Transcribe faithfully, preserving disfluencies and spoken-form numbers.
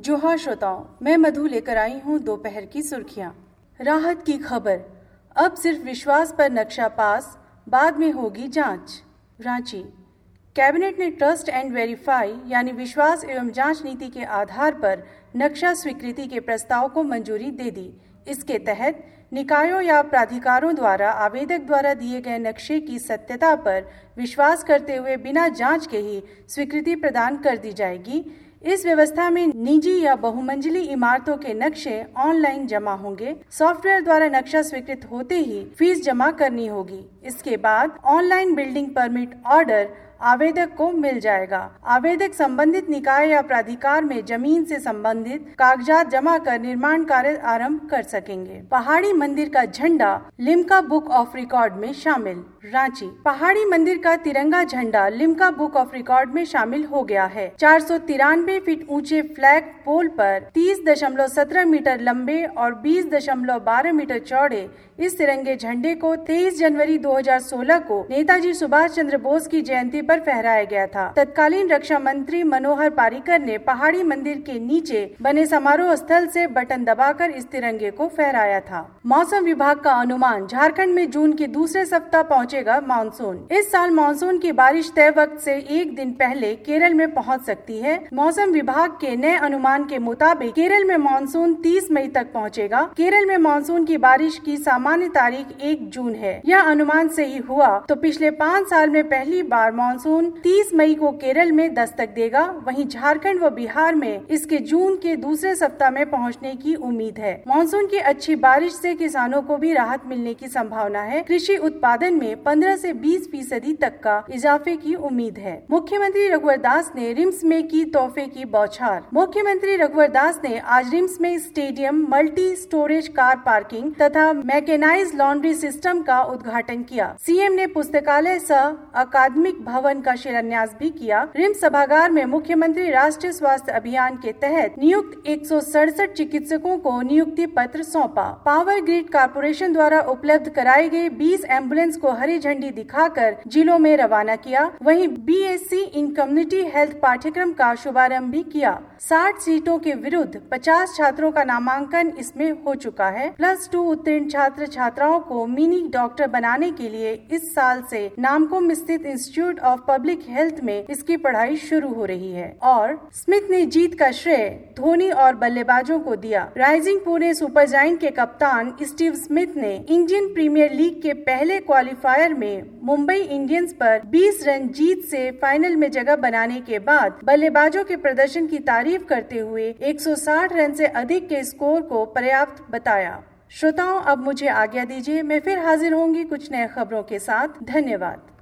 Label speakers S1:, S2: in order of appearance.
S1: जोहार श्रोताओं, मैं मधु लेकर आई हूँ दोपहर की सुर्खियां। राहत की खबर, अब सिर्फ विश्वास पर नक्शा पास, बाद में होगी जांच। रांची, कैबिनेट ने ट्रस्ट एंड वेरीफाई यानी विश्वास एवं जांच नीति के आधार पर नक्शा स्वीकृति के प्रस्ताव को मंजूरी दे दी। इसके तहत निकायों या प्राधिकारों द्वारा आवेदक द्वारा दिए गए नक्शे की सत्यता पर विश्वास करते हुए बिना जांच के ही स्वीकृति प्रदान कर दी जाएगी। इस व्यवस्था में निजी या बहुमंजिली इमारतों के नक्शे ऑनलाइन जमा होंगे। सॉफ्टवेयर द्वारा नक्शा स्वीकृत होते ही फीस जमा करनी होगी। इसके बाद ऑनलाइन बिल्डिंग परमिट ऑर्डर आवेदक को मिल जाएगा। आवेदक संबंधित निकाय या प्राधिकार में जमीन से संबंधित कागजात जमा कर निर्माण कार्य आरंभ कर सकेंगे। पहाड़ी मंदिर का झंडा लिम्का बुक ऑफ रिकॉर्ड में शामिल। रांची, पहाड़ी मंदिर का तिरंगा झंडा लिम्का बुक ऑफ रिकॉर्ड में शामिल हो गया है। चार सौ तिरानवे फीट ऊंचे फ्लैग पोल पर तीस दशमलव सत्रह मीटर लंबे और बीस दशमलव बारह मीटर चौड़े इस तिरंगे झंडे को तेईस जनवरी दो हज़ार सोलह को नेताजी सुभाष चंद्र बोस की जयंती पर फहराया गया था। तत्कालीन रक्षा मंत्री मनोहर पारिकर ने पहाड़ी मंदिर के नीचे बने समारोह स्थल से बटन दबाकर इस तिरंगे को फहराया था। मौसम विभाग का अनुमान, झारखंड में जून के दूसरे सप्ताह पहुंचेगा मानसून। इस साल मानसून की बारिश तय वक्त से एक दिन पहले केरल में पहुंच सकती है। मौसम विभाग के नए अनुमान के मुताबिक केरल में मानसून तीस मई तक पहुंचेगा। केरल में मानसून की बारिश की सामान्य तारीख एक जून है। यह अनुमान सही हुआ तो पिछले पाँच साल में पहली बार मानसून तीस मई को केरल में दस्तक देगा। वहीं झारखंड व बिहार में इसके जून के दूसरे सप्ताह में पहुंचने की उम्मीद है। मानसून की अच्छी बारिश से किसानों को भी राहत मिलने की संभावना है। कृषि उत्पादन में पंद्रह से बीस फीसदी तक का इजाफे की उम्मीद है। मुख्यमंत्री रघुवर दास ने रिम्स में की तोहफे की बौछार। मुख्यमंत्री रघुवर दास ने आज रिम्स में stadium, multi storage car parking तथा मैकेनाइज लॉन्ड्री सिस्टम का उद्घाटन किया। सीएम ने पुस्तकालय सह अकादमिक भवन का शिलान्यास भी किया। रिम्स सभागार में मुख्यमंत्री राष्ट्रीय स्वास्थ्य अभियान के तहत नियुक्त एक सौ सड़सठ चिकित्सकों को नियुक्ति पत्र सौंपा। पावर ग्रिड कॉर्पोरेशन द्वारा उपलब्ध कराई गई बीस एम्बुलेंस को हरी झंडी दिखाकर जिलों में रवाना किया। वहीं बीएससी इन कम्युनिटी हेल्थ पाठ्यक्रम का शुभारंभ भी किया। साठ सीटों के विरुद्ध पचास छात्रों का नामांकन इसमें हो चुका है। प्लस टू उत्तीर्ण छात्र छात्राओं को मिनी डॉक्टर बनाने के लिए इस साल से नामकुम स्थित इंस्टीट्यूट ऑफ पब्लिक हेल्थ में इसकी पढ़ाई शुरू हो रही है। और स्मिथ ने जीत का श्रेय धोनी और बल्लेबाजों को दिया। राइजिंग पुणे सुपर जायंट के कप्तान स्टीव स्मिथ ने इंडियन प्रीमियर लीग के पहले क्वालिफायर में मुंबई इंडियंस पर बीस रन जीत से फाइनल में जगह बनाने के बाद बल्लेबाजों के प्रदर्शन की तारीफ करते हुए एक सौ साठ रन से अधिक के स्कोर को पर्याप्त बताया। श्रोताओं, अब मुझे आज्ञा दीजिए, मैं फिर हाजिर होंगी कुछ नए खबरों के साथ। धन्यवाद।